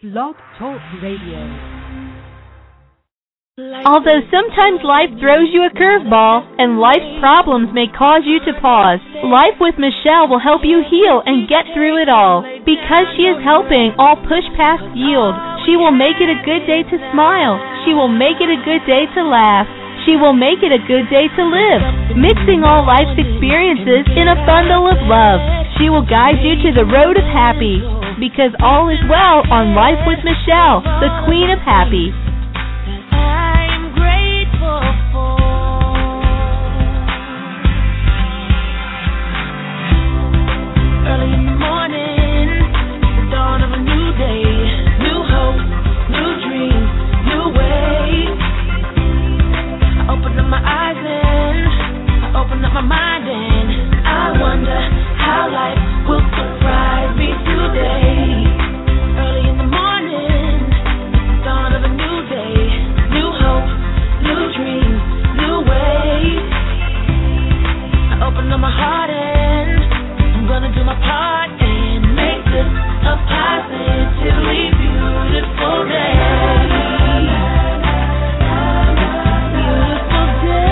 Blog Talk Radio. Although sometimes life throws you a curveball and life's problems may cause you to pause, Life with Michelle will help you heal and get through it all. Because she is helping all push past yield, she will make it a good day to smile. She will make it a good day to laugh. She will make it a good day to live, mixing all life's experiences in a bundle of love. She will guide you to the road of happy, because all is well on Life with Michelle, the Queen of Happy. Early in the morning, the dawn of a new day, new hope, new dreams, new way. I open up my eyes and I open up my mind and I wonder how life will surprise me today. Early in the morning, the dawn of a new day, new hope, new dreams, new way. I open up my heart and I'm gonna do my part and make this a positively beautiful day. Beautiful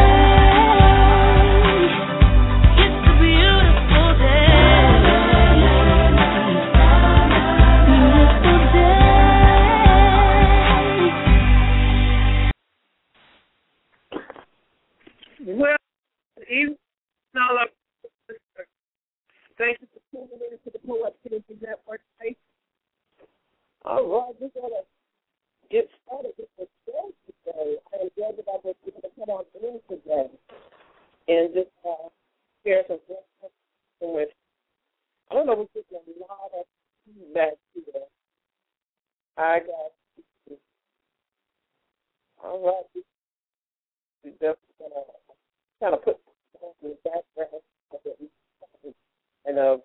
day. It's a beautiful day. Beautiful day. Well, even all up. Thank you for tuning in to the Poetic Network. All right, we're going to get started with the show today. I am glad that I was able to come on in today and just share some information with. I don't know, we're getting a lot of feedback here. I got. All right, we're definitely going to kind of put in the background of it. And I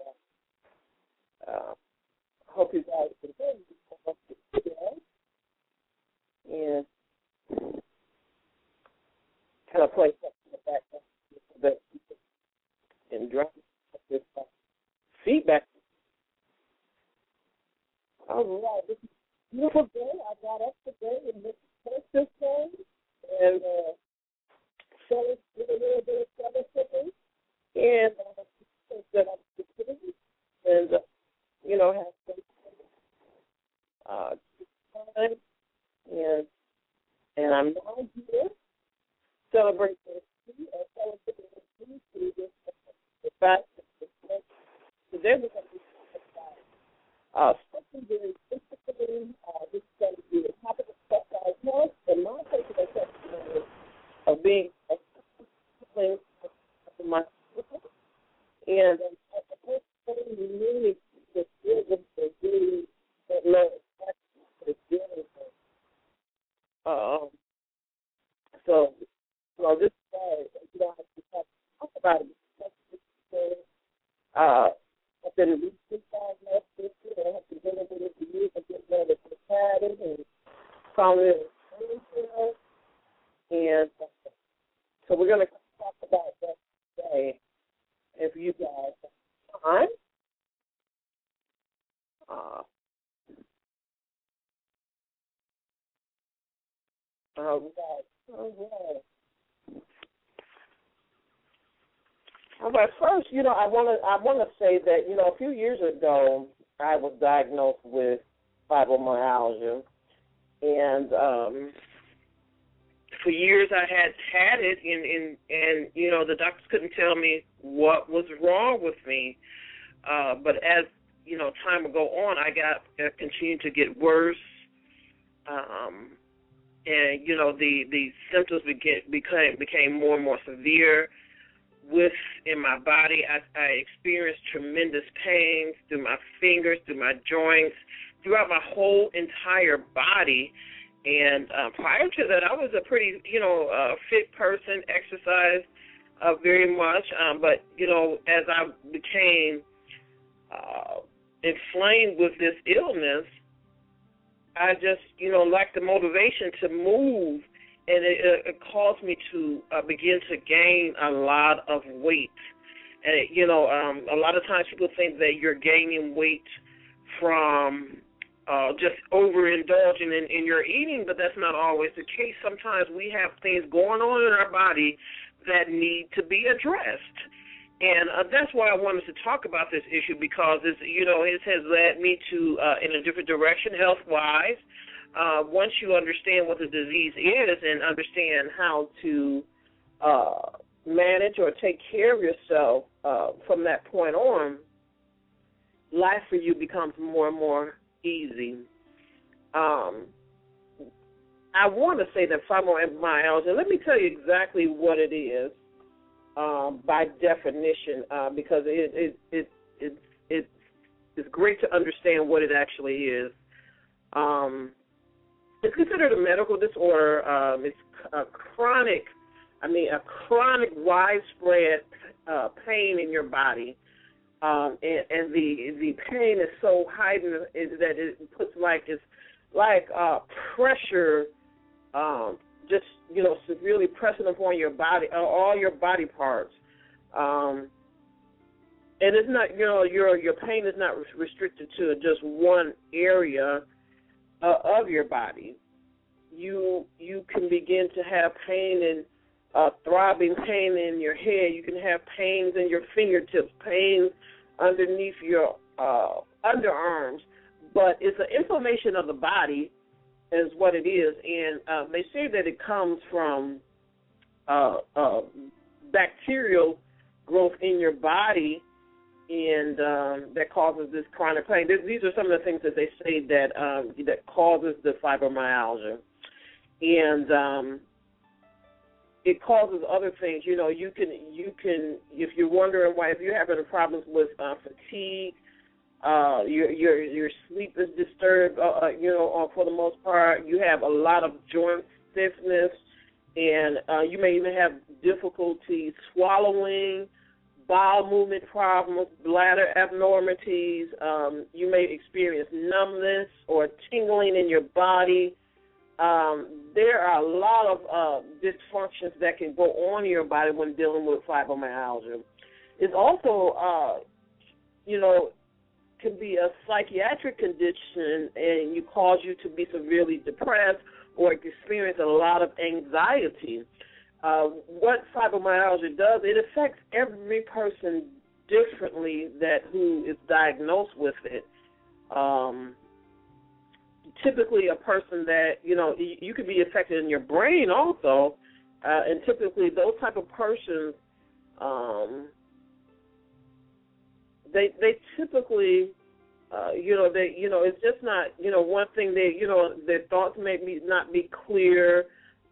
hope you guys can hear me today. And kind of play something in the background so that you can drop this feedback. All right, this is a beautiful day. I got up today and mixed this day and did a little bit of fellowshipping and that I'm considering and, have some time. And I'm now here celebrating the fact that today we're going to be talking about something very interesting. This is going to be the topic of sexual health and my personal testimony of being a my and the first thing we really just did was to do that love is dealing with. So this guy, you don't have to talk about it. I've been reaching diagnosed this year. I have to get into this year and get ready to had it and found it and so we're going to talk about that today. If you guys have time, all right. First, I want to say that a few years ago I was diagnosed with fibromyalgia, and for years I had it, and the doctors couldn't tell me what was wrong with me. But as time would go on, I continued to get worse, and the symptoms became more and more severe. In my body, I experienced tremendous pains through my fingers, through my joints, throughout my whole entire body. And prior to that, I was a pretty, fit person, exercised very much. But, as I became inflamed with this illness, I just, lacked the motivation to move. And it caused me to begin to gain a lot of weight. And, a lot of times people think that you're gaining weight from just overindulging in your eating, but that's not always the case. Sometimes we have things going on in our body that need to be addressed. And that's why I wanted to talk about this issue, because it has led me to in a different direction health-wise. Once you understand what the disease is and understand how to manage or take care of yourself from that point on, life for you becomes more and more easy. I want to say that fibromyalgia, let me tell you exactly what it is. By definition, because it's great to understand what it actually is. It's considered a medical disorder. It's a chronic widespread pain in your body, and the pain is so heightened that it puts it's like pressure. Just severely pressing upon your body, all your body parts, and it's not your pain is not restricted to just one area of your body. You can begin to have pain and throbbing pain in your head. You can have pains in your fingertips, pain underneath your underarms, but it's an inflammation of the body. Is what it is, and they say that it comes from bacterial growth in your body, and that causes this chronic pain. These are some of the things that they say that causes the fibromyalgia, and it causes other things. You can if you're wondering why, if you're having problems with fatigue. Your sleep is disturbed, for the most part. You have a lot of joint stiffness, and you may even have difficulty swallowing, bowel movement problems, bladder abnormalities. You may experience numbness or tingling in your body. There are a lot of dysfunctions that can go on in your body when dealing with fibromyalgia. It's also, can be a psychiatric condition and cause you to be severely depressed or experience a lot of anxiety. What fibromyalgia does, it affects every person differently who is diagnosed with it. Typically a person that, you could be affected in your brain also, and typically those type of persons, they typically, it's just not, one thing their thoughts may not be clear.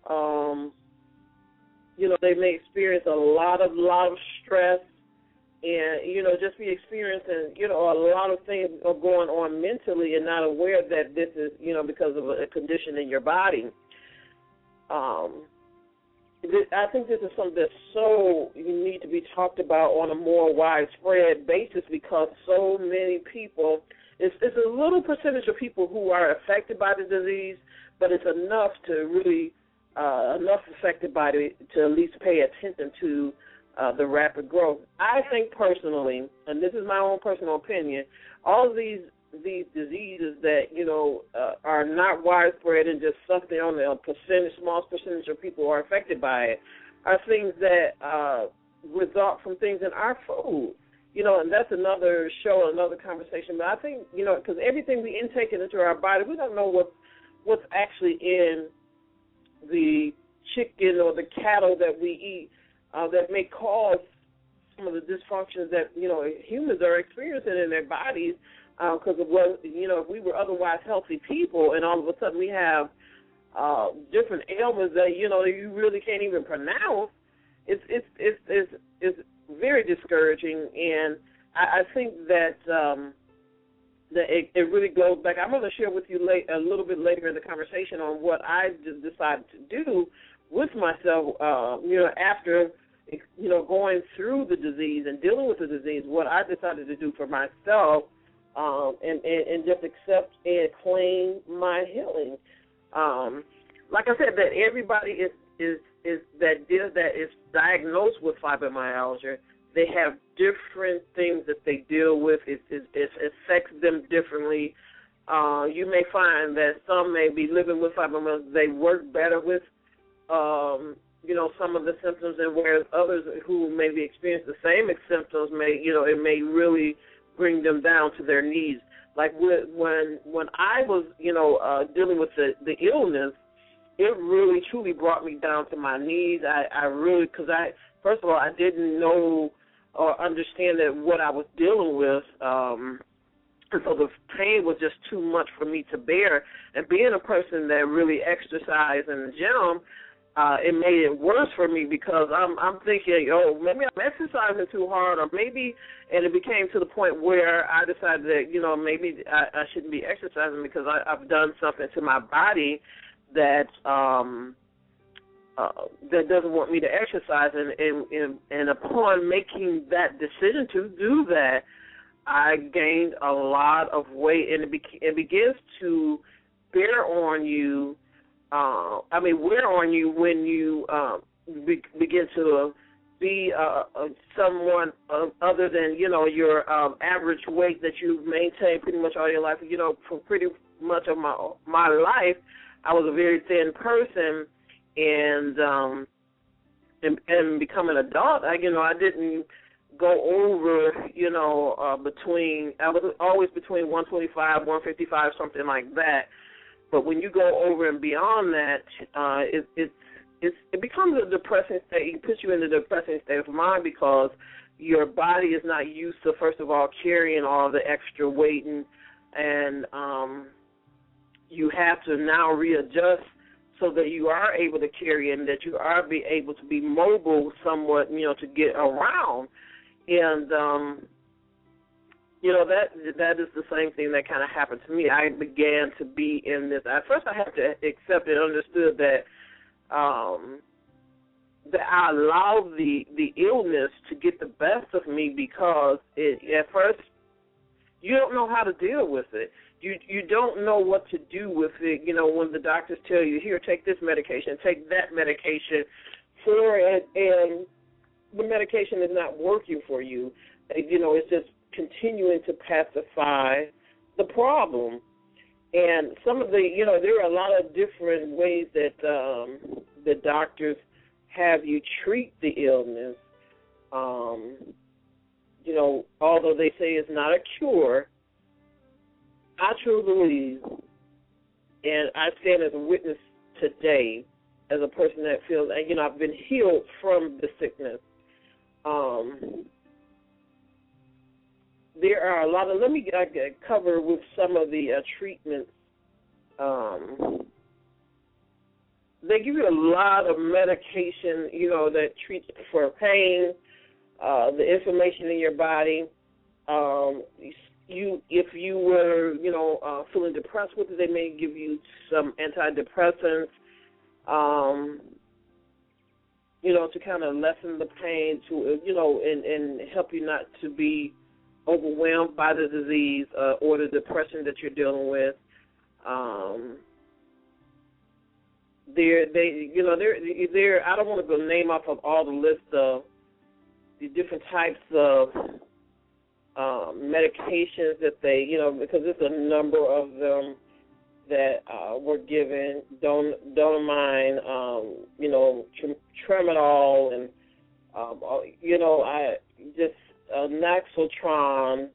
They may experience a lot of stress, and just be experiencing, a lot of things are going on mentally and not aware that this is, because of a condition in your body. I think this is something that's so need to be talked about on a more widespread basis, because so many people, it's a little percentage of people who are affected by the disease, but it's enough to really, enough affected by it to at least pay attention to the rapid growth. I think personally, and this is my own personal opinion, all of these diseases that, are not widespread and just something on the small percentage of people are affected by it, are things that result from things in our food. And that's another show, another conversation. But I think, because everything we intake into our body, we don't know what's actually in the chicken or the cattle that we eat that may cause some of the dysfunctions that, humans are experiencing in their bodies. Because of what, if we were otherwise healthy people and all of a sudden we have different ailments that, you really can't even pronounce, it's very discouraging. And I think that it really goes back. I'm going to share with you a little bit later in the conversation on what I just decided to do with myself, after, going through the disease and dealing with the disease, what I decided to do for myself. And just accept and claim my healing. Like I said, that everybody is diagnosed with fibromyalgia. They have different things that they deal with. It affects them differently. You may find that some may be living with fibromyalgia. They work better with, some of the symptoms, and whereas others who maybe experience the same symptoms it may really bring them down to their knees. Like when I was, dealing with the illness, it really truly brought me down to my knees. Because first of all, I didn't know or understand that what I was dealing with. And so the pain was just too much for me to bear. And being a person that really exercised in the gym, it made it worse for me because I'm thinking, maybe I'm exercising too hard, or maybe, and it became to the point where I decided that, maybe I shouldn't be exercising because I've done something to my body that that doesn't want me to exercise. And upon making that decision to do that, I gained a lot of weight, and it begins to wear on you when you begin to be someone other than, your average weight that you've maintained pretty much all your life. For pretty much of my life, I was a very thin person, and becoming an adult, I didn't go over, I was always between 125, 155, something like that. But when you go over and beyond that, it becomes a depressing state. It puts you in a depressing state of mind because your body is not used to, first of all, carrying all the extra weight, and you have to now readjust so that you are able to carry and that you are able to be mobile somewhat, to get around. And, that is the same thing that kind of happened to me. I began to be in this. At first I had to accept and understood that that I allowed the illness to get the best of me because at first you don't know how to deal with it. You don't know what to do with it, when the doctors tell you, here, take this medication, take that medication for it, and the medication is not working for you. It's just continuing to pacify the problem. And some of the, there are a lot of different ways that the doctors have you treat the illness. Although they say it's not a cure, I truly believe, and I stand as a witness today, as a person that feels, I've been healed from the sickness. There are a lot of, let me cover with some of the treatments. They give you a lot of medication, that treats for pain, the inflammation in your body. If you were, feeling depressed with it, they may give you some antidepressants, to kind of lessen the pain, and help you not to be overwhelmed by the disease or the depression that you're dealing with. I don't want to go name off of all the list of the different types of medications that they, because there's a number of them that were given, Donamine, Tramadol, and, Naxoltron.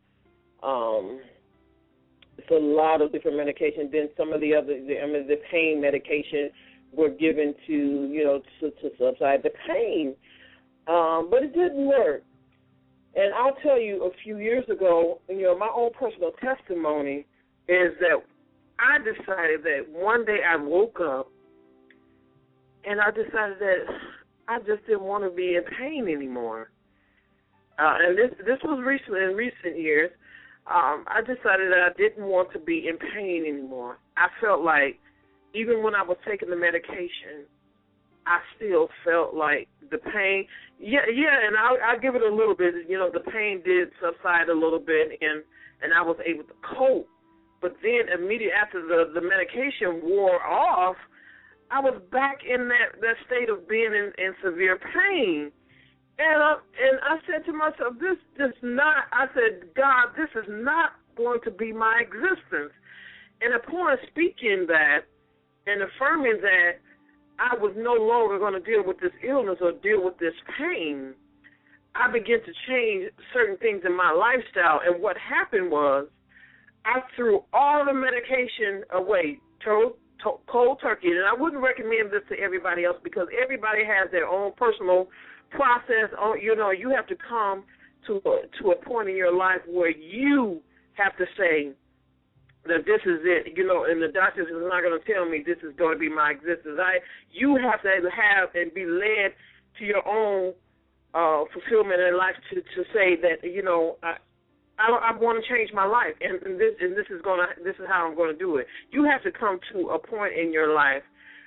It's a lot of different medications. Then some of the other, the pain medication were given to subside the pain. But it didn't work. And I'll tell you, a few years ago, my own personal testimony is that I decided that one day I woke up and I decided that I just didn't want to be in pain anymore. And this was in recent years. I decided that I didn't want to be in pain anymore. I felt like even when I was taking the medication, I still felt like the pain. And I'll give it a little bit. The pain did subside a little bit, and I was able to cope. But then immediately after the medication wore off, I was back in that state of being in severe pain. And I said to myself, God, this is not going to be my existence. And upon speaking that and affirming that I was no longer going to deal with this illness or deal with this pain, I began to change certain things in my lifestyle. And what happened was I threw all the medication away, cold turkey. And I wouldn't recommend this to everybody else because everybody has their own personal process. You know, you have to come to a point in your life where you have to say that this is it, you know, and the doctors is not going to tell me this is going to be my existence. You have to have and be led to your own fulfillment in life to say that, you know, I want to change my life, and this is how I'm going to do it. You have to come to a point in your life.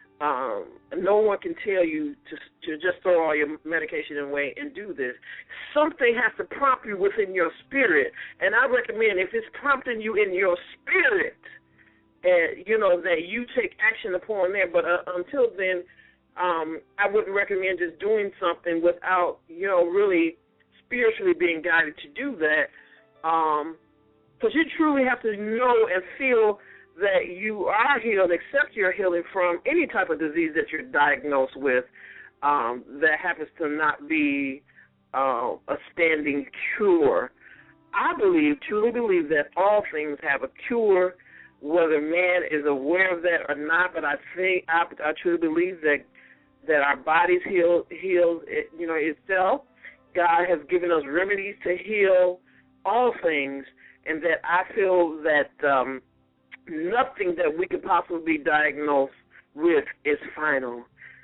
No one can tell you to just throw all your medication away and do this. Something has to prompt you within your spirit, and I recommend if it's prompting you in your spirit, you know, that you take action upon that. But until then, I wouldn't recommend just doing something without, you know, really spiritually being guided to do that, because you truly have to know and feel that you are healed, accept your healing from any type of disease that you're diagnosed with that happens to not be a standing cure. I truly believe that all things have a cure, whether man is aware of that or not, but I truly believe that our bodies heals you know, itself. God has given us remedies to heal all things, and that I feel that nothing that we could possibly be diagnosed with is final.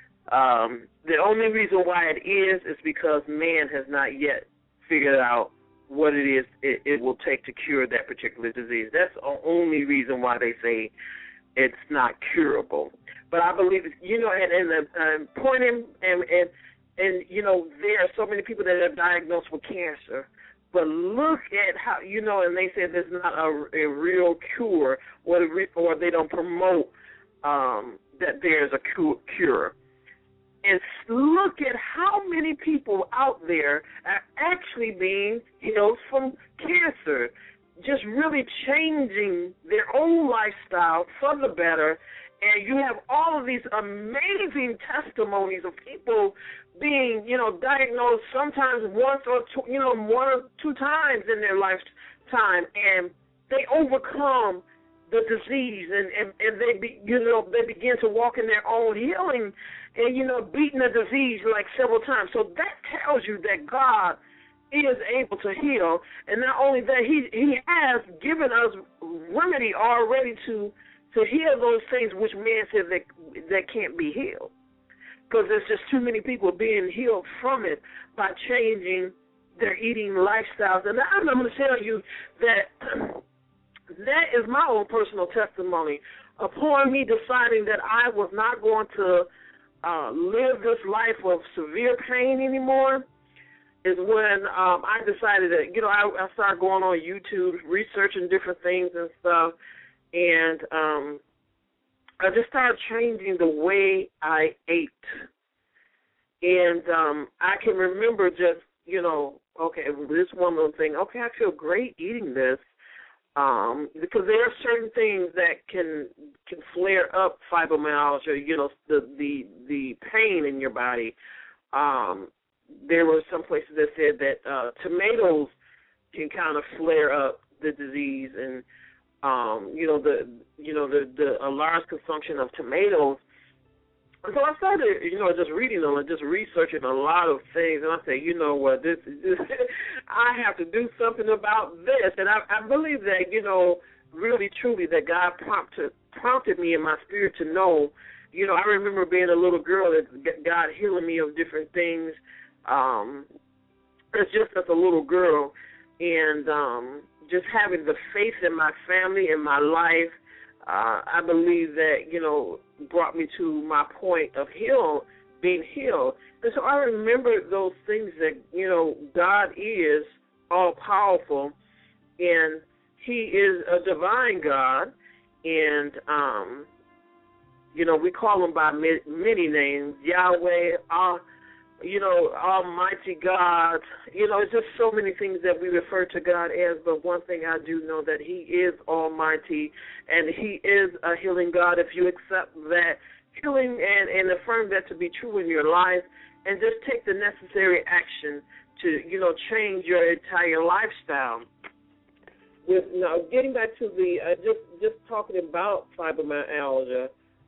The only reason why it is because man has not yet figured out what it is it will take to cure that particular disease. That's the only reason why they say it's not curable. But I believe, you know, and pointing and you know, there are so many people that are diagnosed with cancer. But look at how, you know, and they say there's not a real cure, or they don't promote that there's a cure. And look at how many people out there are actually being healed from cancer, just really changing their own lifestyle for the better. And you have all of these amazing testimonies of people being, you know, diagnosed sometimes one or two times in their lifetime, and they overcome the disease, and they begin to walk in their own healing, and, you know, beating the disease like several times. So that tells you that God is able to heal, and not only that, He has given us remedy already to heal those things which man said that can't be healed. Because there's just too many people being healed from it by changing their eating lifestyles. And I'm going to tell you that is my own personal testimony. Upon me deciding that I was not going to live this life of severe pain anymore is when I decided that, you know, I started going on YouTube, researching different things and stuff, and I just started changing the way I ate. And I can remember just, you know, okay, this one little thing, okay, I feel great eating this, because there are certain things that can flare up fibromyalgia, you know, the pain in your body. There were some places that said that tomatoes can kind of flare up the disease, and a large consumption of tomatoes. So I started, you know, just reading them and just researching a lot of things, and I said, you know what, this I have to do something about this. And I believe that, you know, really truly that God prompted me in my spirit to know. You know, I remember being a little girl, that God healing me of different things. It's just as a little girl, and just having the faith in my family, in my life, I believe that, you know, brought me to my point of being healed. And so I remember those things that, you know, God is all-powerful, and He is a divine God, and, you know, we call Him by many names, Yahweh, Almighty God. It's just so many things that we refer to God as, but one thing I do know that He is Almighty, and He is a healing God. If you accept that healing and affirm that to be true in your life, and just take the necessary action to, change your entire lifestyle. With now, getting back to the just talking about fibromyalgia,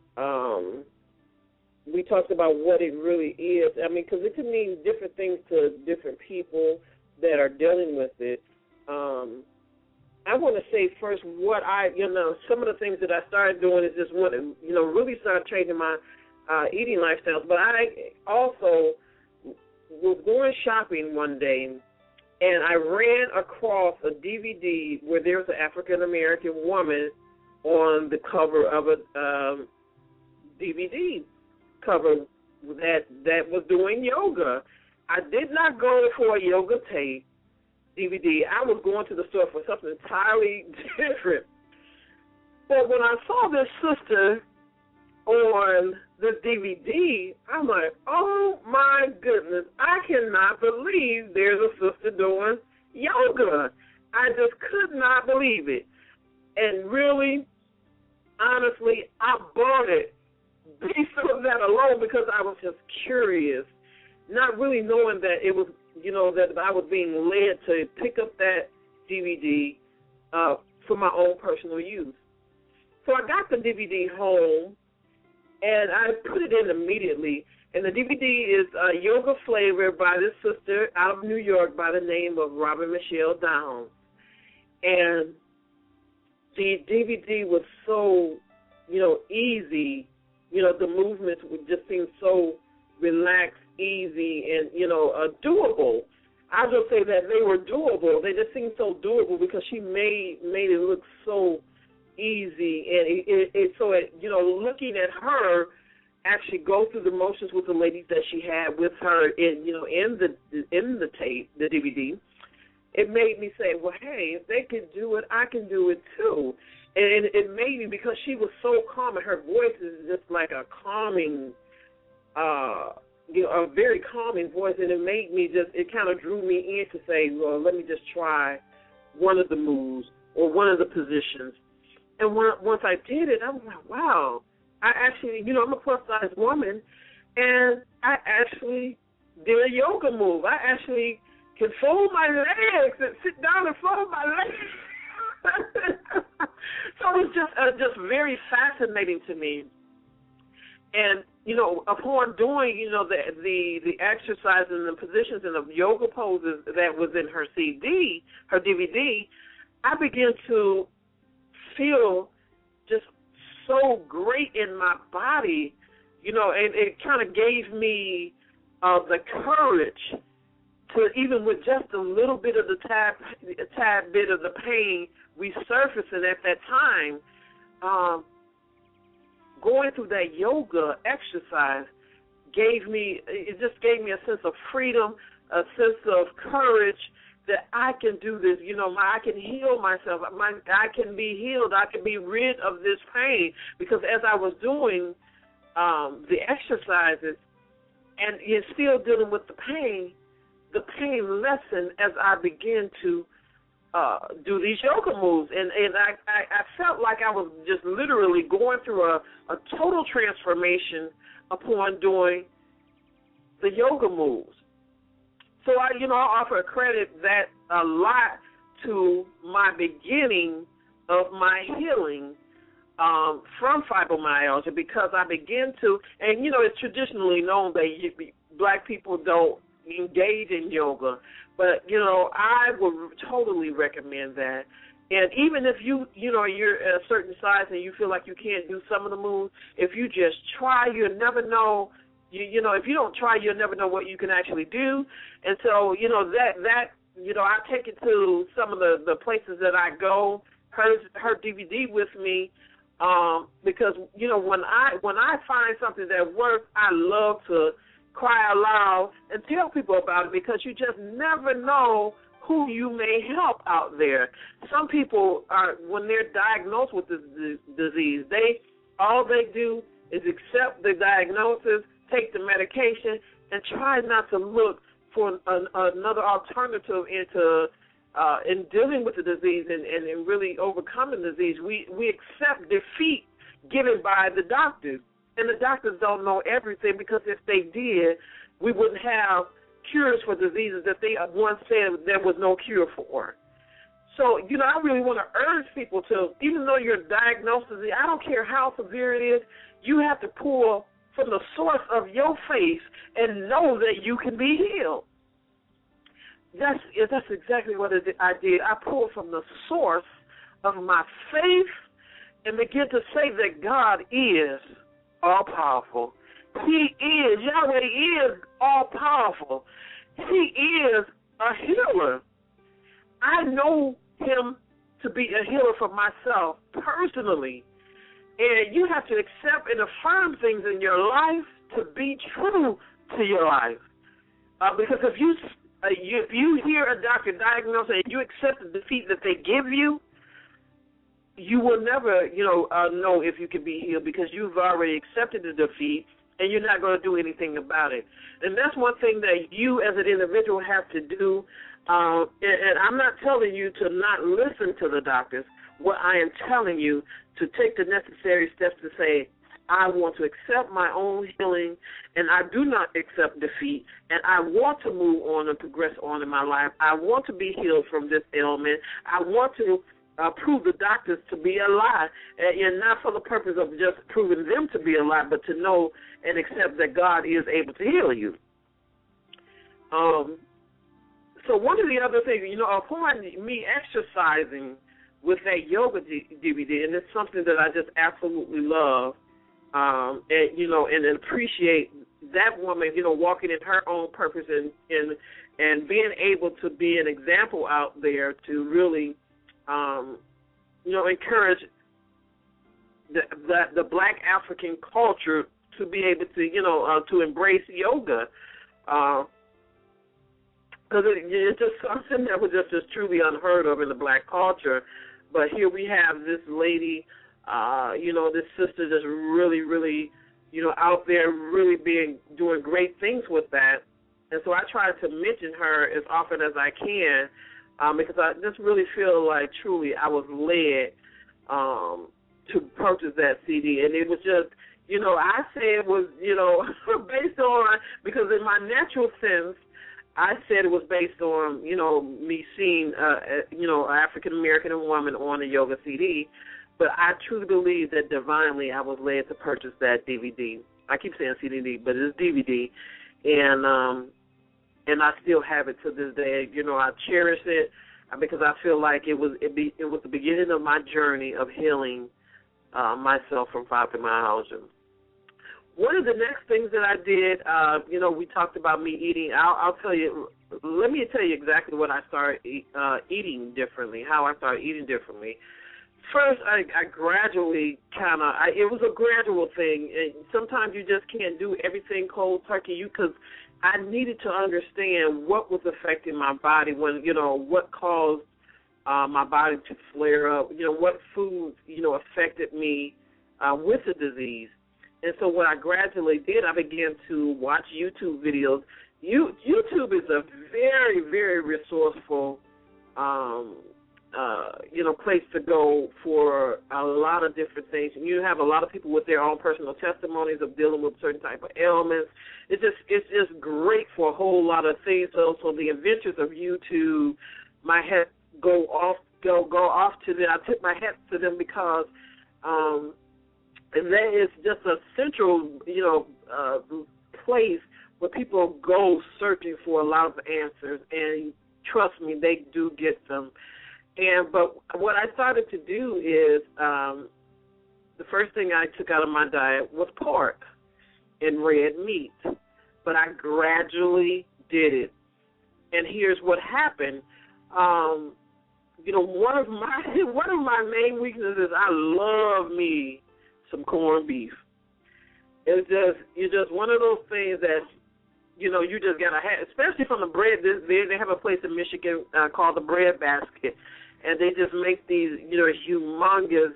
we talked about what it really is. I mean, because it can mean different things to different people that are dealing with it. I want to say first what some of the things that I started doing is just really start changing my eating lifestyles. But I also was going shopping one day, and I ran across a DVD where there was an African-American woman on the cover of a DVD cover that was doing yoga. I did not go for a yoga tape DVD. I was going to the store for something entirely different. But when I saw this sister on the DVD, I'm like, oh my goodness, I cannot believe there's a sister doing yoga. I just could not believe it. And really, honestly, I bought it based on that alone because I was just curious, not really knowing that it was, that I was being led to pick up that DVD for my own personal use. So I got the DVD home, and I put it in immediately. And the DVD is Yoga Flavor by this sister out of New York by the name of Robin Michelle Downs. And the DVD was so, easy. The movements would just seem so relaxed, easy, and, doable. I'll just say that they were doable. They just seemed so doable because she made it look so easy. And looking at her actually go through the motions with the ladies that she had with her in the tape, the DVD, it made me say, well, hey, if they can do it, I can do it too. And it made me, because she was so calm, and her voice is just like a calming, a very calming voice, and it kind of drew me in to say, well, let me just try one of the moves or one of the positions. And once I did it, I was like, wow, I actually, I'm a plus-size woman, and I actually did a yoga move. I actually can fold my legs and sit down and fold my legs. So it was just very fascinating to me. And, upon doing, the exercises and the positions and the yoga poses that was in her DVD, I began to feel just so great in my body, and it kind of gave me the courage to, even with just a little bit of the tad bit of the pain resurfacing at that time, going through that yoga exercise just gave me a sense of freedom, a sense of courage that I can do this. I can heal myself. I can be healed. I can be rid of this pain, because as I was doing the exercises and still dealing with the pain lessened as I began to do these yoga moves. And I felt like I was just literally going through a total transformation upon doing the yoga moves. So I offer credit that a lot to my beginning of my healing from fibromyalgia, because I began to, and it's traditionally known that black people don't engage in yoga, but I would totally recommend that. And even if you're a certain size and you feel like you can't do some of the moves, if you just try, you'll never know. If you don't try, you'll never know what you can actually do. And so, I take it to some of the places that I go, her DVD with me, because, when I find something that works, I love to cry aloud and tell people about it, because you just never know who you may help out there. Some people when they're diagnosed with this disease, all they do is accept the diagnosis, take the medication, and try not to look for another alternative in dealing with the disease and really overcoming the disease. We accept defeat given by the doctors, and the doctors don't know everything, because if they did, we wouldn't have cures for diseases that they once said there was no cure for. So, I really want to urge people to, even though you're diagnosed with it, I don't care how severe it is, you have to pull from the source of your faith and know that you can be healed. That's exactly what I did. I pulled from the source of my faith and began to say that God is all-powerful. Yahweh is all-powerful. He is a healer. I know him to be a healer for myself personally. And you have to accept and affirm things in your life to be true to your life. Because if you hear a doctor diagnose and you accept the defeat that they give you, you will never, know if you can be healed, because you've already accepted the defeat and you're not going to do anything about it. And that's one thing that you as an individual have to do. And I'm not telling you to not listen to the doctors. What I am telling you to take the necessary steps to say, I want to accept my own healing, and I do not accept defeat, and I want to move on and progress on in my life. I want to be healed from this ailment. I want to prove the doctors to be a lie, and not for the purpose of just proving them to be a lie, but to know and accept that God is able to heal you. So one of the other things, upon me exercising with that yoga DVD, and it's something that I just absolutely love, and appreciate that woman, walking in her own purpose and being able to be an example out there to really, encourage the Black African culture to be able to, to embrace yoga. Because it's just something that was just truly unheard of in the Black culture. But here we have this lady, this sister just really, really, out there really doing great things with that. And so I try to mention her as often as I can, because I just really feel like truly I was led to purchase that CD. And it was just, I say it was, based on, because in my natural sense, I said it was based on, me seeing, an African-American woman on a yoga CD. But I truly believe that divinely I was led to purchase that DVD. I keep saying CD, but it's DVD. And I still have it to this day. I cherish it because I feel like it was the beginning of my journey of healing myself from fibromyalgia. One of the next things that I did, we talked about me eating. I'll tell you. Let me tell you exactly what I started eating differently. How I started eating differently. First, I gradually it was a gradual thing. And sometimes you just can't do everything cold turkey. Because I needed to understand what was affecting my body, what caused my body to flare up. What foods affected me with the disease. And so what I gradually did, I began to watch YouTube videos. YouTube is a very, very resourceful, place to go for a lot of different things. And you have a lot of people with their own personal testimonies of dealing with certain type of ailments. It's just great for a whole lot of things. So the adventures of YouTube, my hat go off to them. I tip my hat to them because. And that is just a central, place where people go searching for a lot of answers. And trust me, they do get them. But what I started to do is the first thing I took out of my diet was pork and red meat. But I gradually did it. And here's what happened. One of my main weaknesses is I love me some corned beef. It's just one of those things that you just gotta have, especially from the bread. They have a place in Michigan called the Bread Basket, and they just make these humongous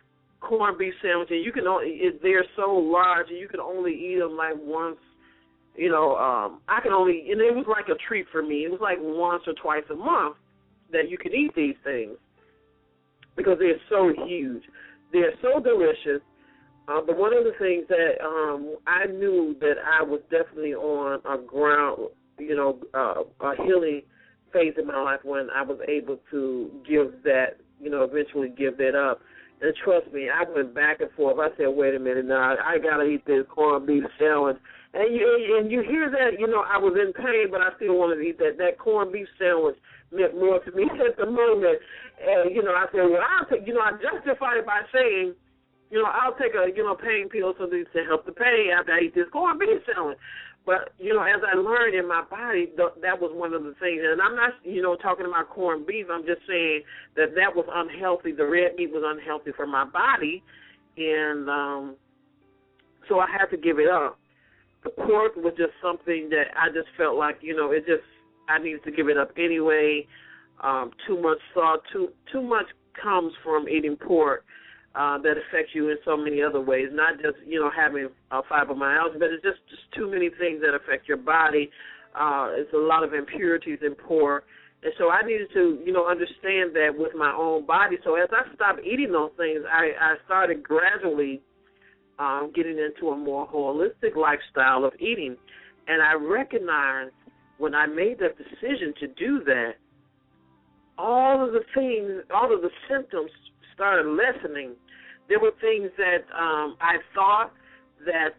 corned beef sandwiches. They're so large, and you can only eat them like once I can only, and it was like a treat for me. It was like once or twice a month that you could eat these things because they're so huge. They're so delicious. But one of the things that I knew that I was definitely on a ground, a healing phase in my life when I was able to give that, eventually give that up. And trust me, I went back and forth. I said, wait a minute, now I got to eat this corned beef sandwich. And you hear that, I was in pain, but I still wanted to eat that. That corned beef sandwich meant more to me at the moment. And, I said, well, I'll take, I justified it by saying, I'll take a, pain pill to help the pain after I eat this corned beef sandwich. But, as I learned in my body, that was one of the things. And I'm not, talking about corned beef. I'm just saying that was unhealthy. The red meat was unhealthy for my body. And so I had to give it up. The pork was just something that I just felt like, I needed to give it up anyway. Too much salt, too much comes from eating pork. That affects you in so many other ways, not just, having fibromyalgia, but it's just too many things that affect your body. It's a lot of impurities in pork. And so I needed to, understand that with my own body. So as I stopped eating those things, I started gradually getting into a more holistic lifestyle of eating. And I recognized when I made that decision to do that, all of the symptoms started lessening. There were things that I thought that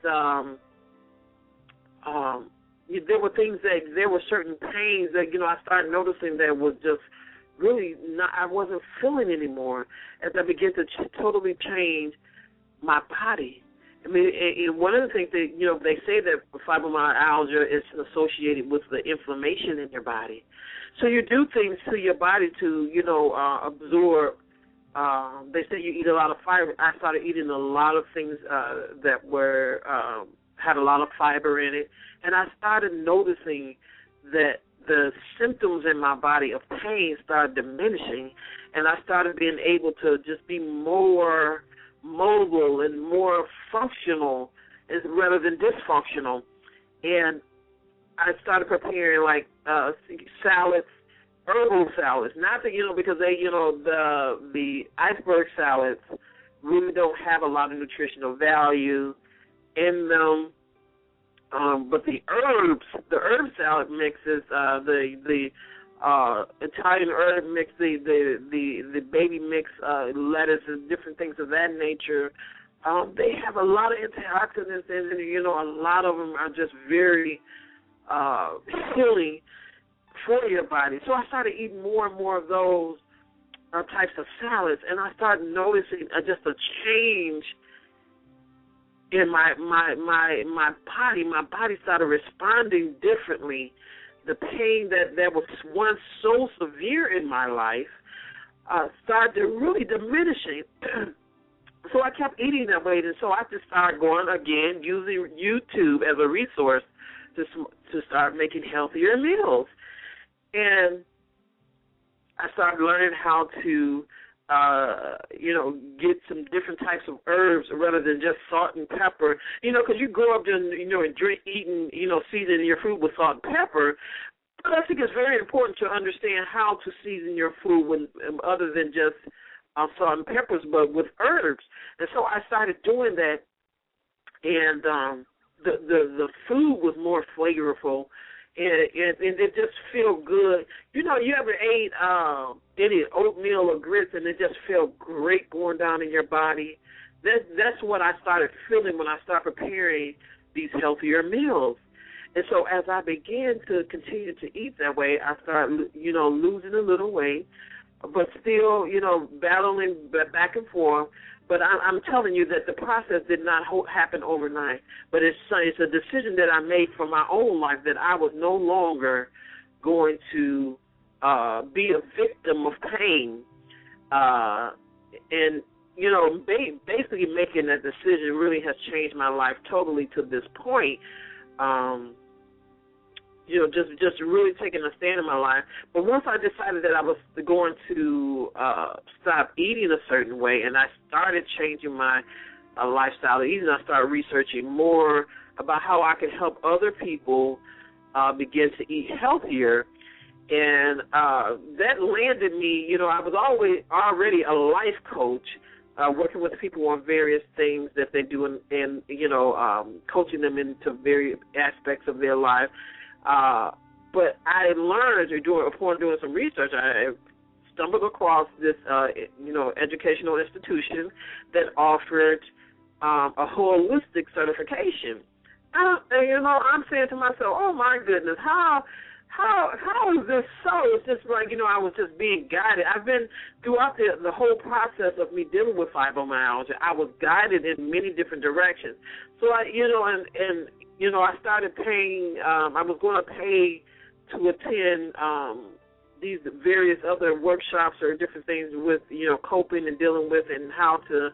there were certain pains that, I started noticing that was just really not, I wasn't feeling anymore as I began to totally change my body. I mean, and one of the things that, they say that fibromyalgia is associated with the inflammation in your body. So you do things to your body to, absorb. They say you eat a lot of fiber. I started eating a lot of things that were had a lot of fiber in it, and I started noticing that the symptoms in my body of pain started diminishing, and I started being able to just be more mobile and more functional rather than dysfunctional. And I started preparing like salads, herbal salads, not that, because they, the iceberg salads really don't have a lot of nutritional value in them. But the herb salad mixes, the Italian herb mix, the baby mix, lettuce and different things of that nature, they have a lot of antioxidants in it. A lot of them are just very healing for your body. So I started eating more and more of those types of salads, and I started noticing just a change in my body. My body started responding differently. The pain that was once so severe in my life started really diminishing. So I kept eating that way, and so I just started going again, using YouTube as a resource to start making healthier meals. And I started learning how to, get some different types of herbs rather than just salt and pepper. Because you grow up and eating, seasoning your food with salt and pepper. But I think it's very important to understand how to season your food other than just salt and peppers, but with herbs. And so I started doing that, and the food was more flavorful. And it just feel good. You ever ate any oatmeal or grits and it just felt great going down in your body? That's what I started feeling when I started preparing these healthier meals. And so as I began to continue to eat that way, I started, losing a little weight, but still, battling back and forth. But I'm telling you that the process did not happen overnight. But it's a decision that I made for my own life that I was no longer going to be a victim of pain. And, basically making that decision really has changed my life totally to this point. Just really taking a stand in my life. But once I decided that I was going to stop eating a certain way, and I started changing my lifestyle. Even I started researching more about how I could help other people begin to eat healthier. And that landed me, I was already a life coach, working with people on various things that they do and coaching them into various aspects of their life. But I learned, upon doing some research, I stumbled across this, educational institution that offered a holistic certification. I'm saying to myself, oh, my goodness, how is this so? It's just like, I was just being guided. I've been, throughout the whole process of me dealing with fibromyalgia, I was guided in many different directions. So, I started paying, I was going to pay to attend these various other workshops or different things with, coping and dealing with and how to,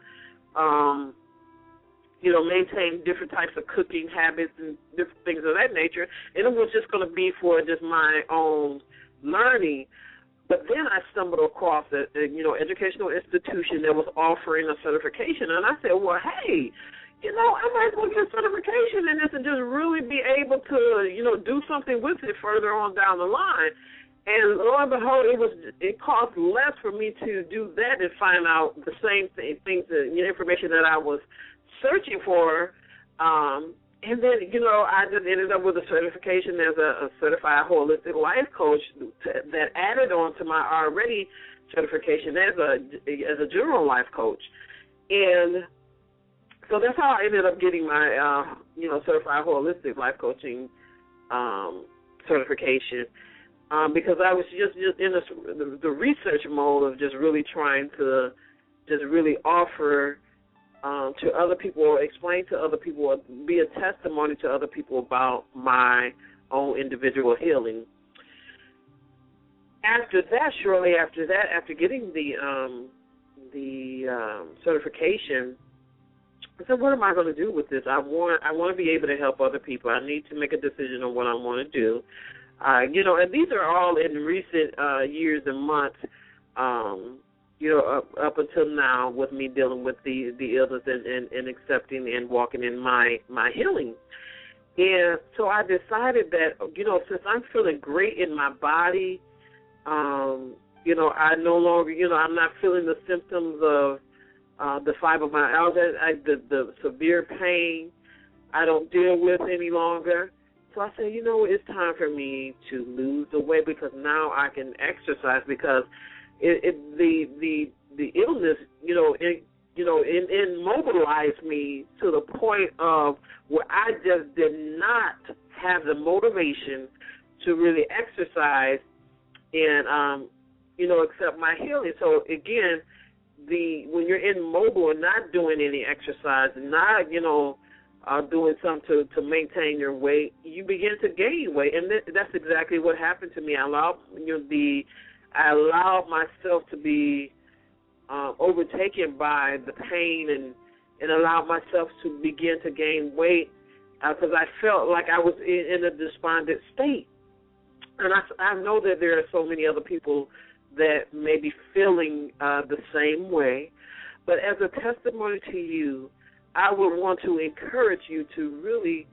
maintain different types of cooking habits and different things of that nature. And it was just going to be for just my own learning. But then I stumbled across an educational institution that was offering a certification. And I said, well, hey, I might as well get a certification in this and just really be able to, do something with it further on down the line. And lo and behold, it cost less for me to do that and find out the same things, information that I was searching for. And then, I just ended up with a certification as a certified holistic life coach that added on to my already certification as a general life coach. And so that's how I ended up getting my, certified holistic life coaching certification, because I was just in the research mode of just really trying to just really offer to other people, or explain to other people, or be a testimony to other people about my own individual healing. Shortly after that, after getting the certification, I said, what am I going to do with this? I want to be able to help other people. I need to make a decision on what I want to do. And these are all in recent years and months, up until now, with me dealing with the illness and accepting and walking in my healing. And so I decided that, since I'm feeling great in my body, I no longer, I'm not feeling the symptoms of the fibromyalgia, the severe pain I don't deal with any longer. So I said, it's time for me to lose the weight, because now I can exercise, because the illness, immobilized me to the point of where I just did not have the motivation to really exercise and, accept my healing. So again, when you're immobile and not doing any exercise and not, doing something to maintain your weight, you begin to gain weight, and that's exactly what happened to me. I allowed myself to be overtaken by the pain and allowed myself to begin to gain weight because I felt like I was in a despondent state. And I know that there are so many other people that may be feeling the same way. But as a testimony to you, I would want to encourage you to really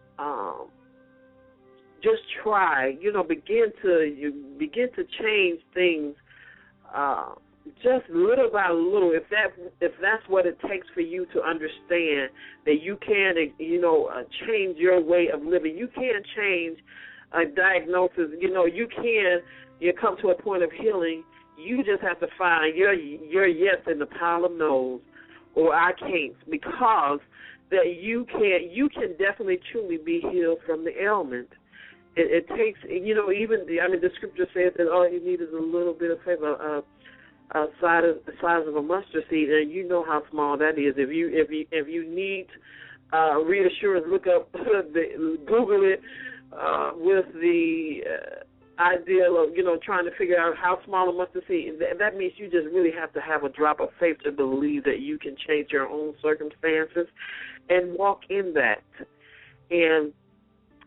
just try, begin to change things just little by little. If that's what it takes for you to understand that you can, change your way of living. You can change a diagnosis. You can come to a point of healing. You just have to find your yes in the pile of no's or I can't, because that you can definitely truly be healed from the ailment. It takes, the scripture says that all you need is a little bit of faith, the size of a mustard seed, and you know how small that is. If you need reassurance, look up, Google it with the ideal of, trying to figure out how small a mustard seed. That means you just really have to have a drop of faith to believe that you can change your own circumstances and walk in that. And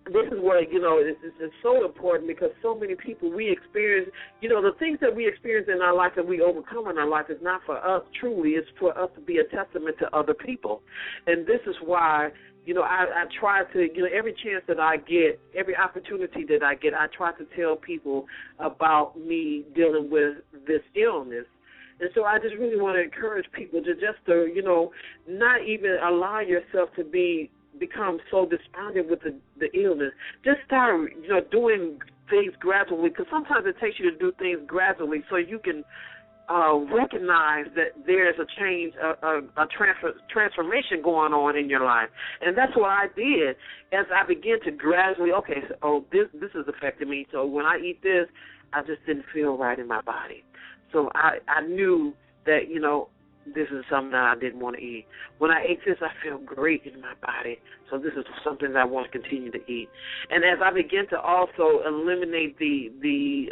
this is where, it's so important, because so many people, we experience, the things that we experience in our life that we overcome in our life is not for us truly. It's for us to be a testament to other people. And this is why, I try to, every chance that I get, every opportunity that I get, I try to tell people about me dealing with this illness. And so I just really want to encourage people to not even allow yourself to become so despondent with the illness. Just start, doing things gradually, because sometimes it takes you to do things gradually so you can recognize that there's a change, a transformation going on in your life. And that's what I did as I began to gradually, this is affecting me. So when I eat this, I just didn't feel right in my body. So I knew that, this is something that I didn't want to eat. When I ate this, I felt great in my body. So this is something that I want to continue to eat. And as I begin to also eliminate the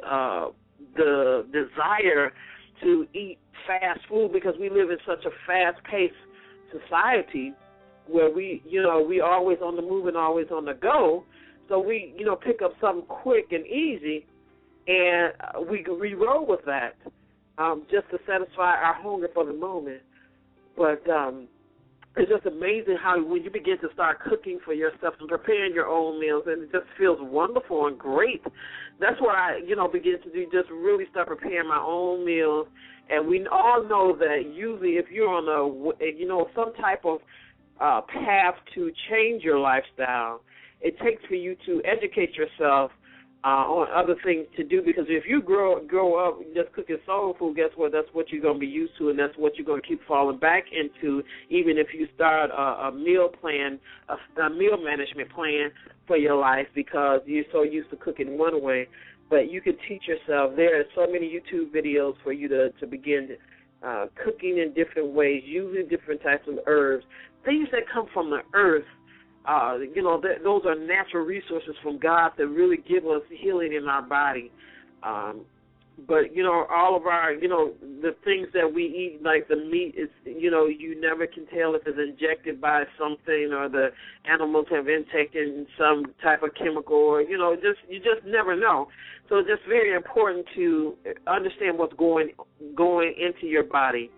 desire to eat fast food, because we live in such a fast-paced society where we always on the move and always on the go. So we, pick up something quick and easy, and we roll with that. Just to satisfy our hunger for the moment. But it's just amazing how when you begin to start cooking for yourself and preparing your own meals, and it just feels wonderful and great. That's what I, begin to do, just really start preparing my own meals. And we all know that usually if you're on some type of path to change your lifestyle, it takes for you to educate yourself on other things to do, because if you grow up just cooking soul food, guess what? That's what you're going to be used to, and that's what you're going to keep falling back into, even if you start a meal plan, a meal management plan for your life, because you're so used to cooking one way. But you can teach yourself. There are so many YouTube videos for you to begin cooking in different ways, using different types of herbs, things that come from the earth. Those are natural resources from God that really give us healing in our body. But, all of our, the things that we eat, like the meat, is, you never can tell if it's injected by something, or the animals have injected some type of chemical, or, you just never know. So it's just very important to understand what's going into your body.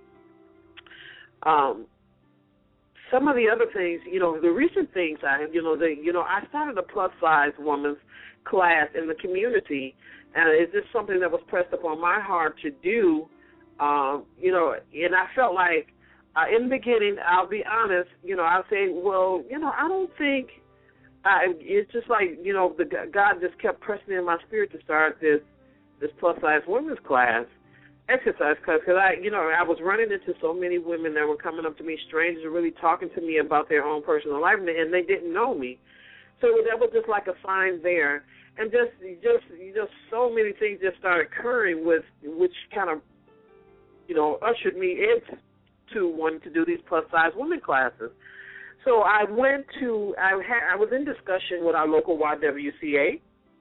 Some of the other things, the recent things I started a plus-size woman's class in the community, and it's just something that was pressed upon my heart to do, and I felt like in the beginning, I'll be honest, I'll say, well, I don't think, it's just like, God just kept pressing in my spirit to start this plus-size women's class. Exercise class, because I was running into so many women that were coming up to me, strangers, really talking to me about their own personal life, and they didn't know me. So that was just like a sign there, and just so many things just started occurring which kind of ushered me into wanting to do these plus size women classes. So I was in discussion with our local YWCA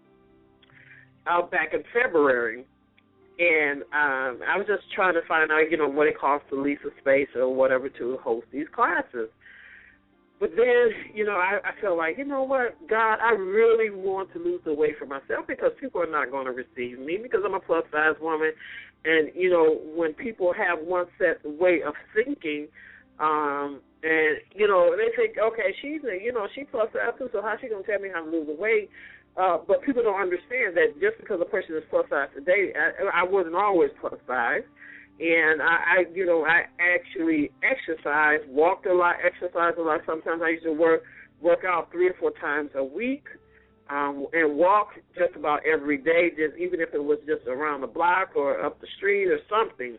back in February. And I was just trying to find out, what it costs to lease a space or whatever to host these classes. But then, I felt like, what, God, I really want to lose the weight for myself, because people are not going to receive me because I'm a plus-size woman. And, when people have one set way of thinking, and, they think, okay, she's plus-size too, so how's she going to tell me how to lose the weight? But people don't understand that just because a person is plus size today, I wasn't always plus size, and I actually exercised, walked a lot, exercised a lot. Sometimes I used to work out 3 or 4 times a week, and walk just about every day, just even if it was just around the block or up the street or something.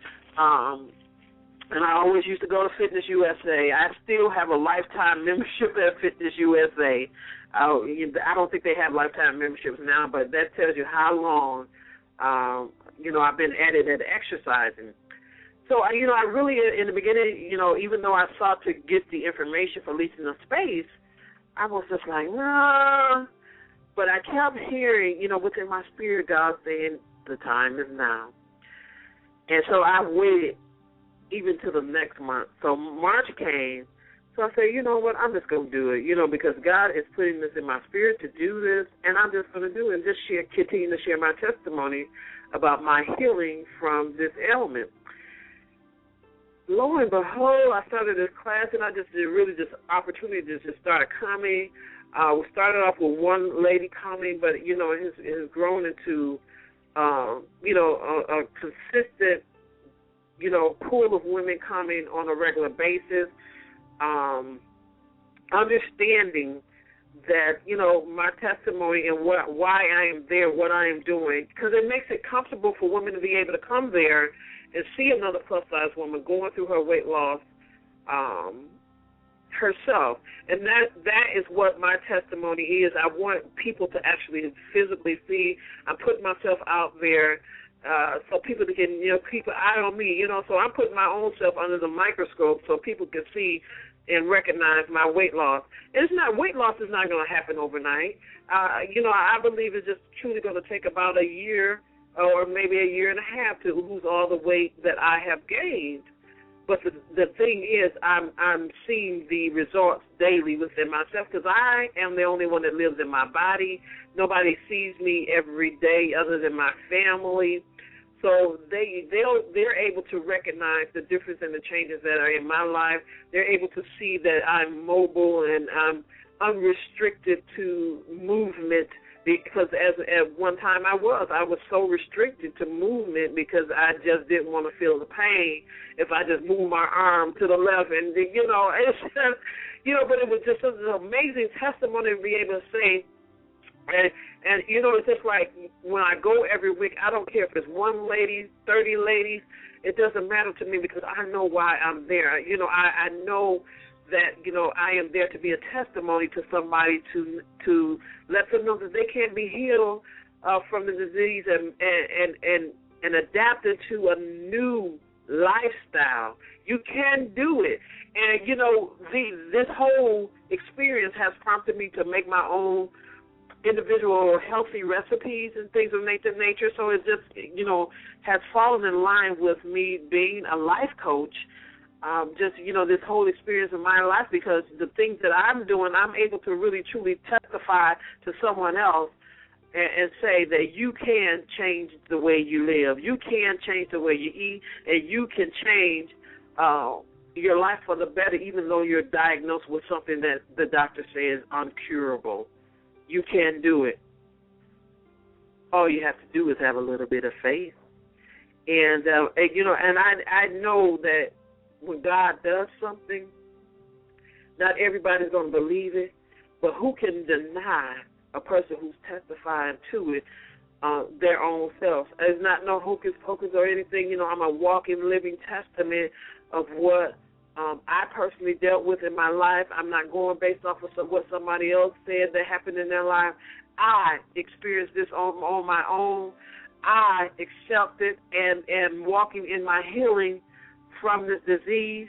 And I always used to go to Fitness USA. I still have a lifetime membership at Fitness USA. I don't think they have lifetime memberships now, but that tells you how long, I've been at it at exercising. So, I really, in the beginning, even though I sought to get the information for leasing a space, I was just like, nah. But I kept hearing, within my spirit, God saying, the time is now. And so I waited even to the next month. So March came, So I say, you know what, I'm just going to do it, because God is putting this in my spirit to do this, and I'm just going to do it and just continue to share my testimony about my healing from this ailment. Lo and behold, I started this class, and I opportunity just started coming. We started off with one lady coming, but, it has grown into, a consistent, pool of women coming on a regular basis, understanding that, my testimony and why I am there, what I am doing, because it makes it comfortable for women to be able to come there and see another plus-size woman going through her weight loss herself. And that is what my testimony is. I want people to actually physically see. I'm putting myself out there so people can, keep an eye on me, So I'm putting my own self under the microscope so people can see and recognize my weight loss. And weight loss is not going to happen overnight. I believe it's just truly going to take about a year or maybe a year and a half to lose all the weight that I have gained. But the thing is, I'm seeing the results daily within myself because I am the only one that lives in my body. Nobody sees me every day other than my family. So they're able to recognize the difference in the changes that are in my life. They're able to see that I'm mobile and I'm unrestricted to movement, because at one time I was so restricted to movement because I just didn't want to feel the pain if I just moved my arm to the left, and it's just, but it was just an amazing testimony to be able to say. And it's just like when I go every week, I don't care if it's one lady, 30 ladies, it doesn't matter to me because I know why I'm there. I know that, I am there to be a testimony to somebody to let them know that they can be healed from the disease and adapt into a new lifestyle. You can do it. And, this whole experience has prompted me to make my own individual healthy recipes and things of nature. So it just, has fallen in line with me being a life coach. This whole experience of my life, because the things that I'm doing, I'm able to really, truly testify to someone else and say that you can change the way you live. You can change the way you eat, and you can change your life for the better, even though you're diagnosed with something that the doctor says is uncurable. You can do it. All you have to do is have a little bit of faith. And I know that when God does something, not everybody's going to believe it, but who can deny a person who's testifying to it their own self? It's not no hocus pocus or anything. I'm a walking, living testament of what I personally dealt with in my life. I'm not going based off of what somebody else said that happened in their life. I experienced this on my own. I accepted and am walking in my healing from this disease.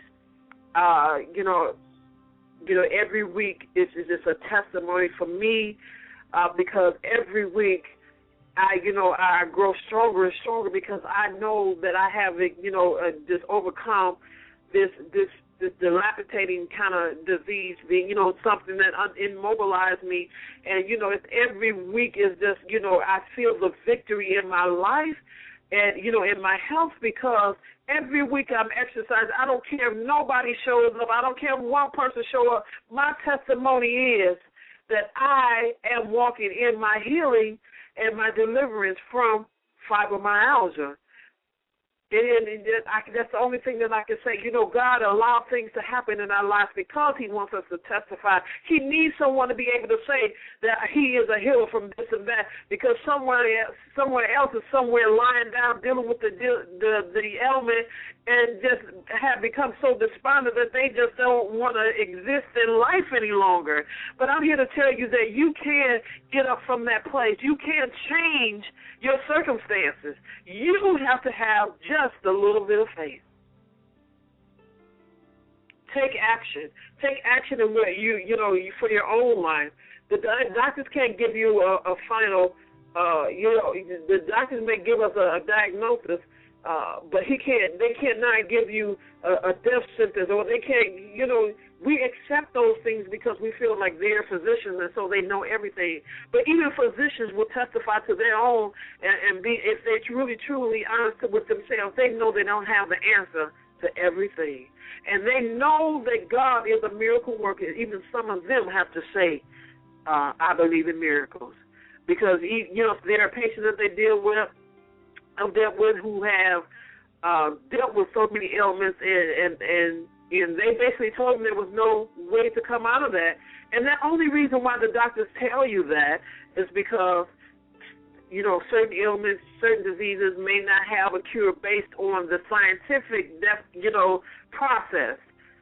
Every week is just a testimony for me because every week I grow stronger and stronger because I know that I have just overcome this dilapidating kind of disease being, something that immobilized me. And, it's every week is just, I feel the victory in my life and, in my health, because every week I'm exercising. I don't care if nobody shows up. I don't care if one person shows up. My testimony is that I am walking in my healing and my deliverance from fibromyalgia. And that's the only thing that I can say. God allowed things to happen in our lives because he wants us to testify. He needs someone to be able to say that he is a healer from this and that, because someone else is somewhere lying down dealing with the ailment and just have become so despondent that they just don't want to exist in life any longer. But I'm here to tell you that you can get up from that place. You can change your circumstances. You have to have just a little bit of faith. Take action. Take action in what you for your own life. The doctors can't give you a final. The doctors may give us a diagnosis, but they cannot give you a death sentence, or they can't we accept those things because we feel like they're physicians and so they know everything. But even physicians will testify to their own and be, if they're truly honest with themselves, they know they don't have the answer to everything. And they know that God is a miracle worker. Even some of them have to say, I believe in miracles. Because, there are patients that they dealt with who have dealt with so many ailments and they basically told them there was no way to come out of that. And the only reason why the doctors tell you that is because, certain ailments, certain diseases may not have a cure based on the scientific, process.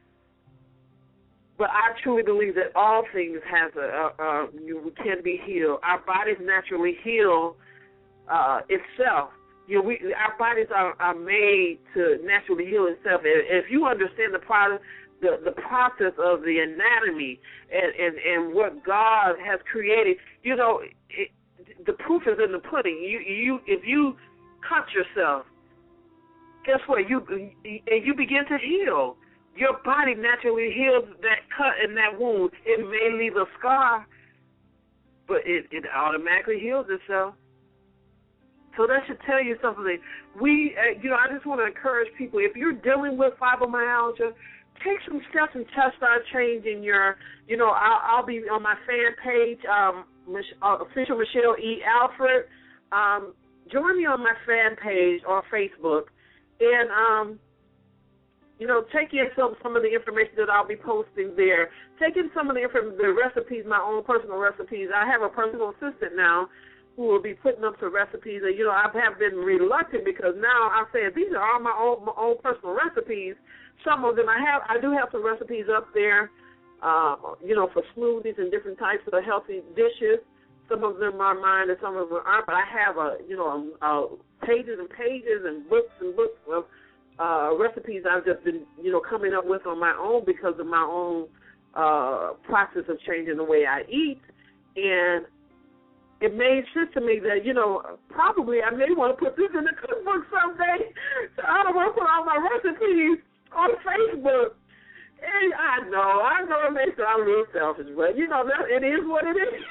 But I truly believe that all things can be healed. Our bodies naturally heal itself. Our bodies are made to naturally heal itself. If you understand the process of the anatomy and what God has created, the proof is in the pudding. If you cut yourself, guess what? You begin to heal. Your body naturally heals that cut and that wound. It may leave a scar, but it automatically heals itself. So that should tell you something. I just want to encourage people, if you're dealing with fibromyalgia, take some steps and start changing your, I'll be on my fan page, official Michelle E. Alfred. Join me on my fan page on Facebook and, take in some of the information that I'll be posting there. Take in some of the recipes, my own personal recipes. I have a personal assistant now who will be putting up some recipes. And, I have been reluctant because now I say these are all my own personal recipes. Some of them I do have some recipes up there, for smoothies and different types of healthy dishes. Some of them are mine and some of them aren't. But I have pages and pages and books of recipes I've just been, coming up with on my own because of my own process of changing the way I eat. And it made sense to me that, probably I may want to put this in the cookbook someday. So I don't want to put all my recipes on Facebook. And I know it may sound a little selfish, but, it is what it is.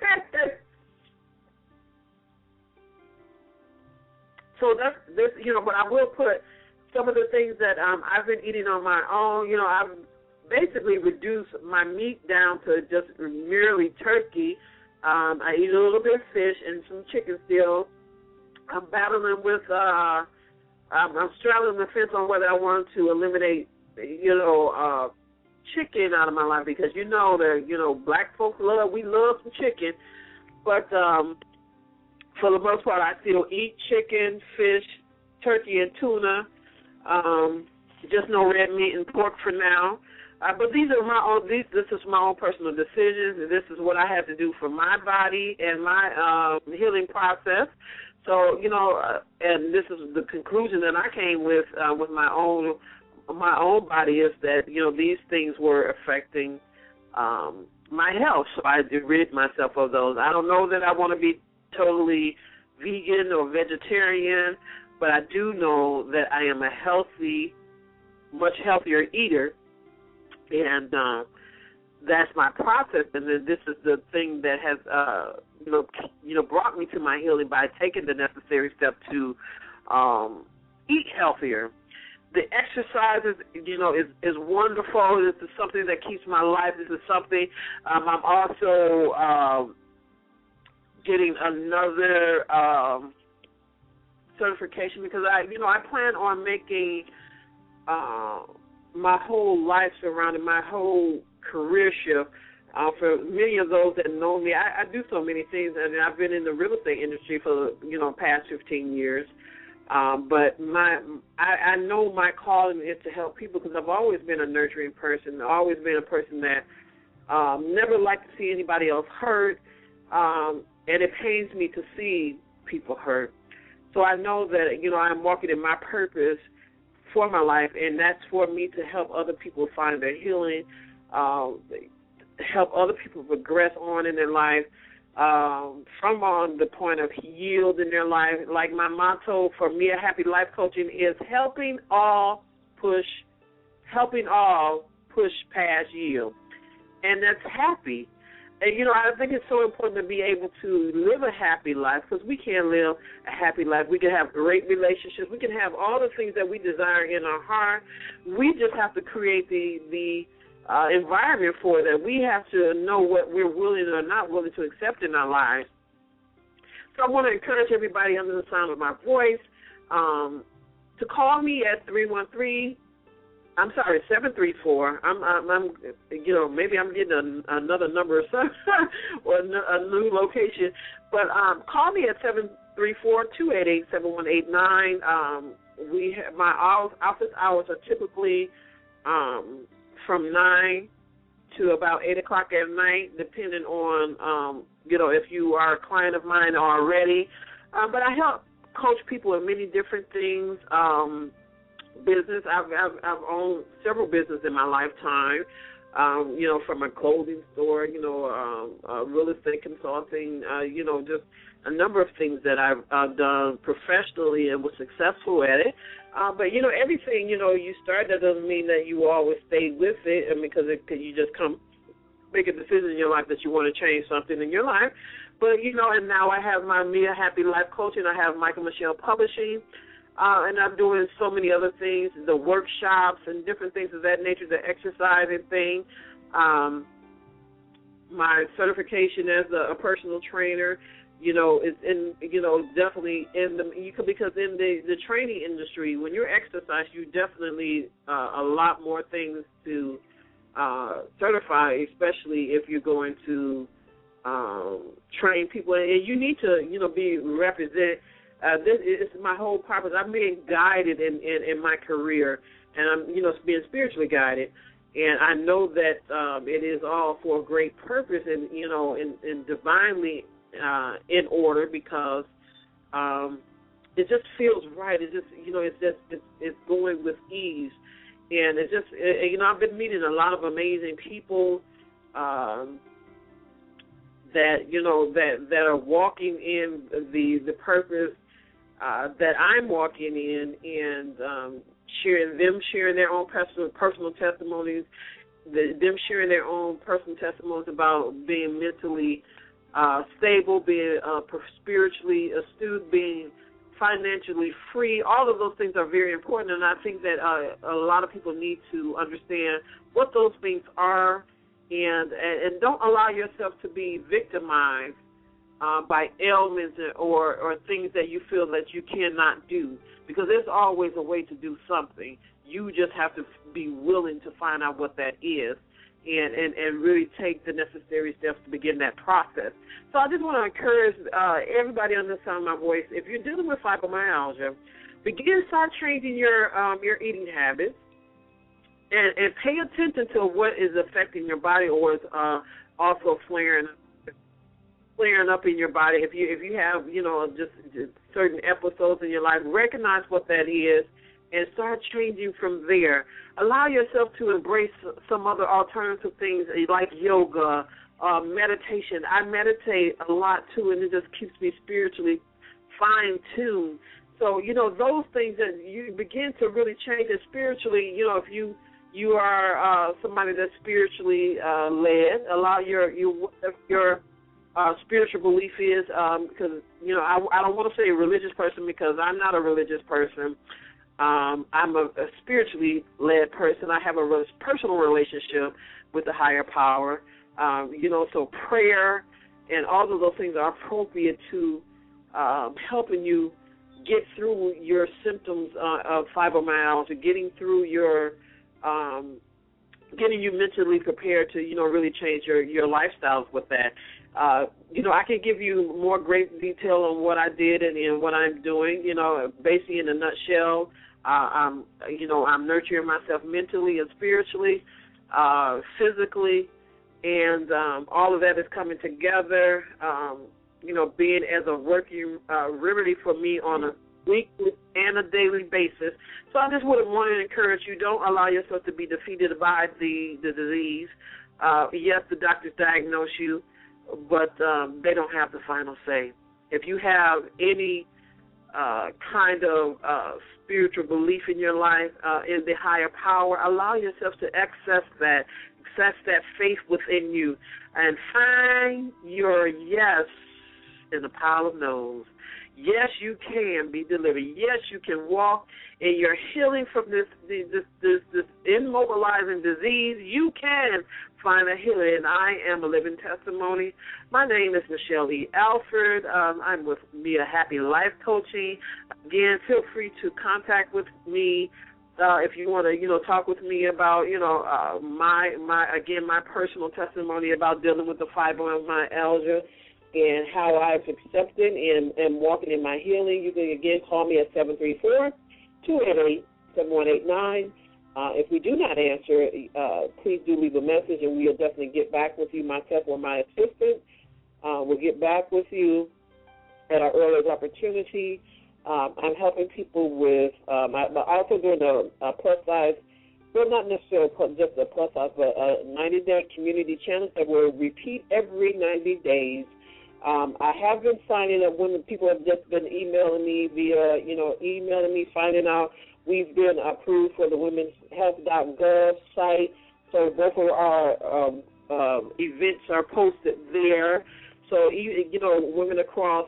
So that's but I will put some of the things that I've been eating on my own. I've basically reduced my meat down to just merely turkey. I eat a little bit of fish and some chicken still. I'm battling with, I'm straddling the fence on whether I want to eliminate, chicken out of my life because that, black folks we love some chicken. But for the most part, I still eat chicken, fish, turkey, and tuna. Just no red meat and pork for now. But these are my own. This is my own personal decisions, and this is what I have to do for my body and my healing process. So and this is the conclusion that I came with my own body is that these things were affecting my health. So I rid myself of those. I don't know that I want to be totally vegan or vegetarian, but I do know that I am a healthy, much healthier eater. And that's my process, and then this is the thing that has, brought me to my healing by taking the necessary step to eat healthier. The exercises, is wonderful. This is something that keeps my life. This is something I'm also getting another certification because I plan on making my whole life surrounding my whole career shift. For many of those that know me, I do so many things, and I've been in the real estate industry for past 15 years. But I know my calling is to help people because I've always been a nurturing person. I've always been a person that never liked to see anybody else hurt, and it pains me to see people hurt. So I know that I'm walking in my purpose for my life, and that's for me to help other people find their healing, help other people progress on in their life, from on the point of yield in their life. Like my motto for me at Happy Life Coaching is helping all push push past yield. And that's happy. And, you know, I think it's so important to be able to live a happy life, because we can live a happy life. We can have great relationships. We can have all the things that we desire in our heart. We just have to create the environment for that. We have to know what we're willing or not willing to accept in our lives. So I want to encourage everybody under the sound of my voice to call me at 734. I'm you know, maybe I'm getting another number or something, or a new location. But call me at 734-288-7189. My office hours are typically from 9 to about 8 o'clock at night, depending on, you know, if you are a client of mine already. But I help coach people in many different things. Business. I've owned several businesses in my lifetime. You know, from a clothing store, you know, real estate consulting, you know, just a number of things that I've done professionally and was successful at it. But, you know, everything, you know, you start, that doesn't mean that you always stay with it, and because you just make a decision in your life that you want to change something in your life. But, you know, and now I have my Mia Happy Life Coaching. I have Michael Michelle Publishing. And I'm doing so many other things, the workshops and different things of that nature, the exercising thing. My certification as a personal trainer, you know, is in, you know, definitely in because in the training industry, when you're exercise, you definitely a lot more things to certify, especially if you're going to train people, and you need to, you know, be represented. This is my whole purpose. I'm being guided in my career, and I'm, you know, being spiritually guided. And I know that it is all for a great purpose, and, you know, and divinely in order, because it just feels right. It just, you know, it's going with ease, and it just, you know, I've been meeting a lot of amazing people that, you know, that are walking in the purpose that I'm walking in, and sharing their own personal testimonies, them sharing their own personal testimonies about being mentally stable, being spiritually astute, being financially free. All of those things are very important, and I think that a lot of people need to understand what those things are, and don't allow yourself to be victimized by ailments or things that you feel that you cannot do, because there's always a way to do something. You just have to be willing to find out what that is, and really take the necessary steps to begin that process. So I just want to encourage everybody on the sound of my voice, if you're dealing with fibromyalgia, start changing your eating habits, and pay attention to what is affecting your body, or is also flaring up in your body. If you have, you know, just certain episodes in your life, recognize what that is and start changing from there. Allow yourself to embrace some other alternative things like yoga, meditation. I meditate a lot too, and it just keeps me spiritually fine-tuned. So, you know, those things that you begin to really change, and spiritually, you know, if you are somebody that's spiritually led, allow your spiritual belief is, because, you know, I don't want to say a religious person, because I'm not a religious person. I'm a spiritually led person. I have a personal relationship with the higher power. You know, so prayer and all of those things are appropriate to helping you get through your symptoms of fibromyalgia, getting through your getting you mentally prepared to, you know, really change your lifestyles with that. You know, I can give you more great detail on what I did and what I'm doing. You know, basically in a nutshell, I'm nurturing myself mentally and spiritually, physically, and all of that is coming together. You know, being as a working remedy for me on a weekly and a daily basis. So I just would want to encourage you, don't allow yourself to be defeated by the disease. Yes, the doctors diagnose you, but they don't have the final say. If you have any kind of spiritual belief in your life, in the higher power, allow yourself to access that faith within you, and find your yes in the pile of no's. Yes, you can be delivered. Yes, you can walk in your healing from this immobilizing disease. You can find a healer, and I am a living testimony. My name is Michelle E. Alford. I'm with Mia Happy Life Coaching. Again, feel free to contact with me if you want to, talk with me about, my personal testimony about dealing with the fibromyalgia and how I've accepted and walking in my healing. You can, again, call me at 734-288-7189. If we do not answer, please do leave a message, and we'll definitely get back with you, myself or my assistant. We'll get back with you at our earliest opportunity. I'm helping people with, I'm also doing a plus-size, well, not necessarily just a plus-size, but a 90-day community challenge that will repeat every 90 days. I have been signing up when people have just been emailing me via, emailing me, finding out we've been approved for the womenshealth.gov site. So both of our events are posted there. So, women across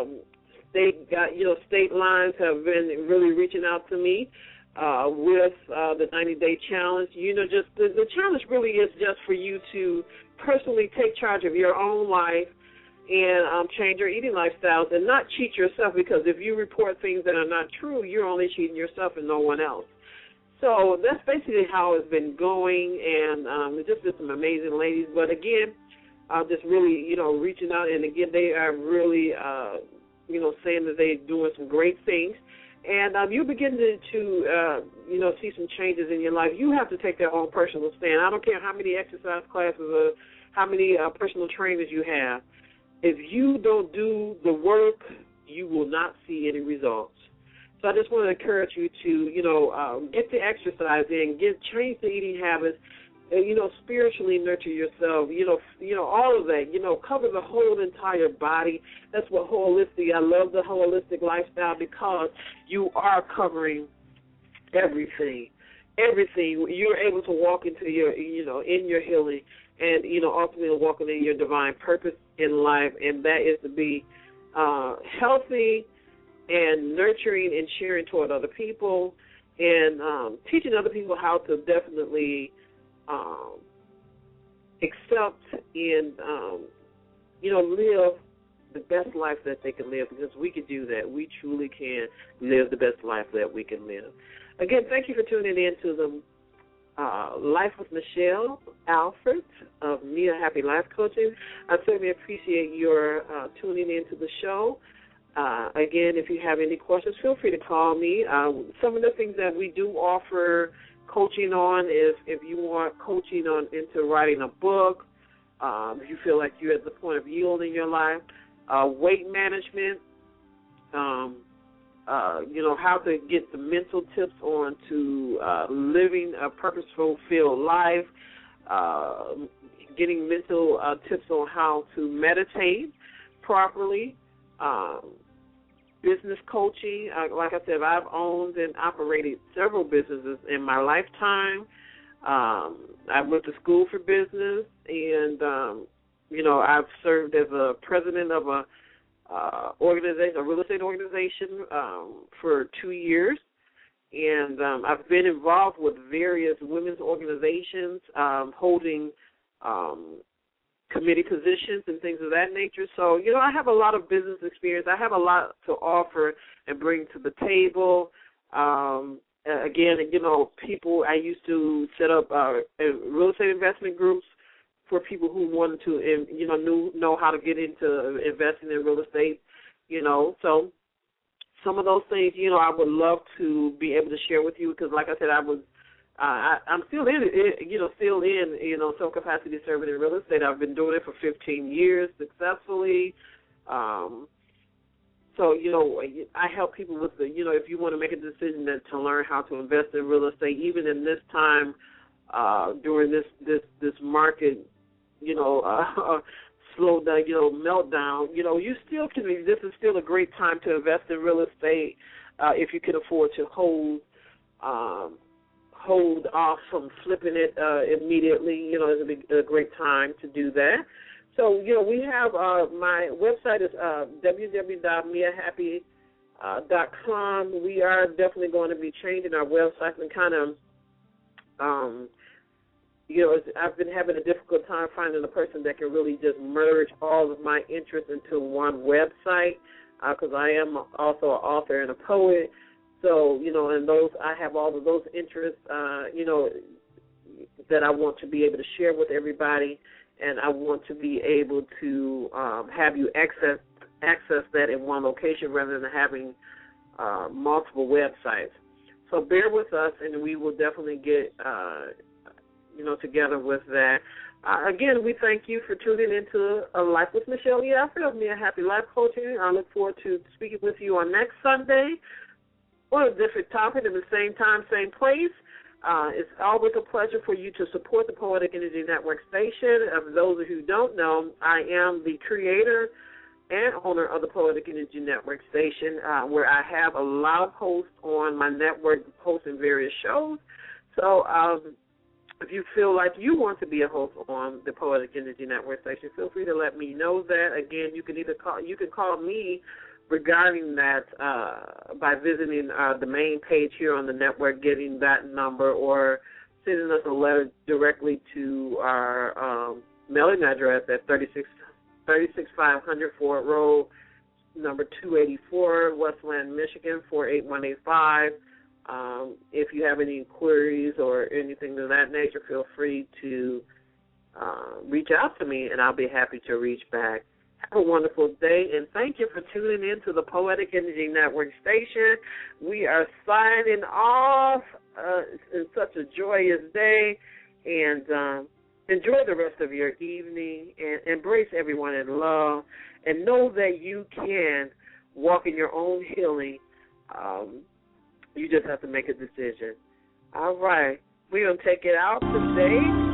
state lines have been really reaching out to me with the 90-day challenge. Just the challenge really is just for you to personally take charge of your own life and change your eating lifestyles and not cheat yourself, because if you report things that are not true, you're only cheating yourself and no one else. So that's basically how it's been going, and it's just some amazing ladies. But again, just really, reaching out, and again, they are really, saying that they're doing some great things. And you begin to see some changes in your life. You have to take that own personal stand. I don't care how many exercise classes or how many personal trainers you have. If you don't do the work, you will not see any results. So I just want to encourage you to, get the exercise in, change the eating habits, spiritually nurture yourself, all of that, cover the whole entire body. That's what holistic, I love the holistic lifestyle, because you are covering everything. You're able to walk into your, in your healing and, ultimately walking in your divine purpose in life, and that is to be healthy and nurturing and sharing toward other people, and teaching other people how to definitely accept and, live the best life that they can live, because we can do that. We truly can live the best life that we can live. Again, thank you for tuning in to the Life with Michelle Alford of Mia Happy Life Coaching. I certainly appreciate your tuning in to the show. Again, if you have any questions, feel free to call me. Some of the things that we do offer coaching on is if you want coaching on into writing a book, if you feel like you're at the point of yield in your life, weight management, how to get the mental tips on to living a purposeful, fulfilled life, getting mental tips on how to meditate properly, business coaching. Like I said, I've owned and operated several businesses in my lifetime. I went to school for business, and, I've served as a president of a real estate organization for 2 years, and I've been involved with various women's organizations, holding committee positions and things of that nature. So, I have a lot of business experience. I have a lot to offer and bring to the table. Again, people, I used to set up real estate investment groups for people who wanted to, know how to get into investing in real estate, So some of those things, I would love to be able to share with you, because, like I said, I'm still in, some capacity serving in real estate. I've been doing it for 15 years successfully. So, I help people with if you want to make a decision to learn how to invest in real estate, even in this time, during this market, slow down, meltdown, you still can. This is still a great time to invest in real estate if you can afford to hold off from flipping it immediately. It's a great time to do that. So, we have my website is www.miahappy.com. We are definitely going to be changing our website and kind of, I've been having a difficult time finding a person that can really just merge all of my interests into one website because I am also an author and a poet. So, and I have all of those interests, that I want to be able to share with everybody, and I want to be able to have you access that in one location rather than having multiple websites. So bear with us, and we will definitely get, together with that. Again, we thank you for tuning into A Life with Michelle Yaffe of Mia Happy Life Coaching. I look forward to speaking with you on next Sunday on a different topic at the same time, same place. It's always a pleasure for you to support the Poetic Energy Network station. For those of you who don't know, I am the creator and owner of the Poetic Energy Network station, where I have a lot of hosts on my network hosting various shows. So if you feel like you want to be a host on the Poetic Energy Network station, feel free to let me know that. Again, you can call me regarding that by visiting the main page here on the network, getting that number, or sending us a letter directly to our mailing address at 36500 Ford Road, number 284, Westland, Michigan, 48185. If you have any queries or anything of that nature, feel free to reach out to me, and I'll be happy to reach back. Have a wonderful day, and thank you for tuning in to the Poetic Energy Network station. We are signing off in such a joyous day, and enjoy the rest of your evening, and embrace everyone in love, and know that you can walk in your own healing. You just have to make a decision. All right. We're going to take it out today.